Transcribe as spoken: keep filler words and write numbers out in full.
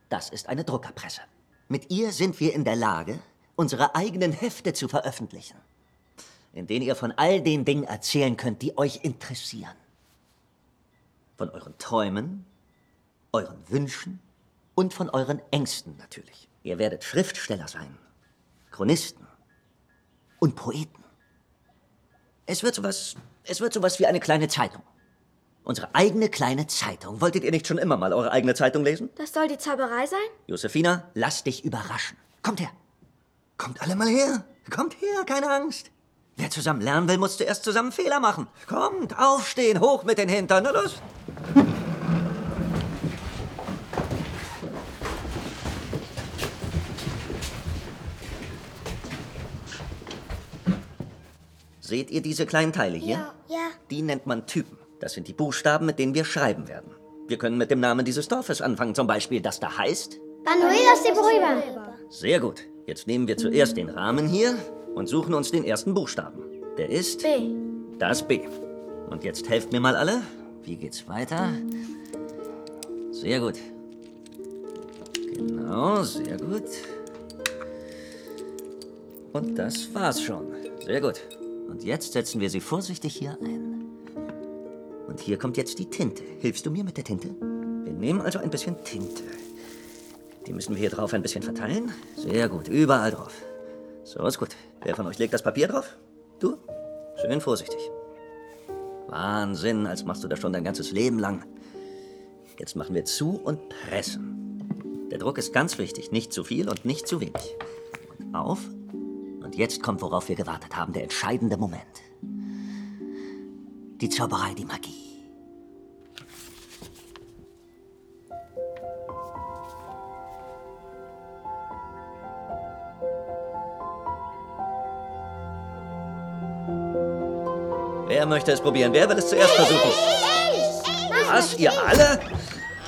Das ist eine Druckerpresse. Mit ihr sind wir in der Lage, unsere eigenen Hefte zu veröffentlichen, in denen ihr von all den Dingen erzählen könnt, die euch interessieren. Von euren Träumen, euren Wünschen und von euren Ängsten natürlich. Ihr werdet Schriftsteller sein, Chronisten und Poeten. Es wird sowas, es wird sowas wie eine kleine Zeitung. Unsere eigene kleine Zeitung. Wolltet ihr nicht schon immer mal eure eigene Zeitung lesen? Das soll die Zauberei sein? Josephina, lass dich überraschen. Kommt her. Kommt alle mal her. Kommt her, keine Angst. Wer zusammen lernen will, muss zuerst zusammen Fehler machen. Kommt, aufstehen, hoch mit den Hintern. Na los. Seht ihr diese kleinen Teile hier? Ja. Ja. Die nennt man Typen. Das sind die Buchstaben, mit denen wir schreiben werden. Wir können mit dem Namen dieses Dorfes anfangen. Zum Beispiel das da heißt... Banuelos de Boruiba. Sehr gut. Jetzt nehmen wir zuerst den Rahmen hier und suchen uns den ersten Buchstaben. Der ist... B. Das B. Und jetzt helft mir mal alle. Wie geht's weiter? Sehr gut. Genau, sehr gut. Und das war's schon. Sehr gut. Und jetzt setzen wir sie vorsichtig hier ein. Und hier kommt jetzt die Tinte. Hilfst du mir mit der Tinte? Wir nehmen also ein bisschen Tinte. Die müssen wir hier drauf ein bisschen verteilen. Sehr gut, überall drauf. So ist gut. Wer von euch legt das Papier drauf? Du? Schön vorsichtig. Wahnsinn, als machst du das schon dein ganzes Leben lang. Jetzt machen wir zu und pressen. Der Druck ist ganz wichtig. Nicht zu viel und nicht zu wenig. Und auf. Und jetzt kommt, worauf wir gewartet haben, der entscheidende Moment. Die Zauberei, die Magie. Wer möchte es probieren? Wer will es zuerst versuchen? Was? Ihr alle?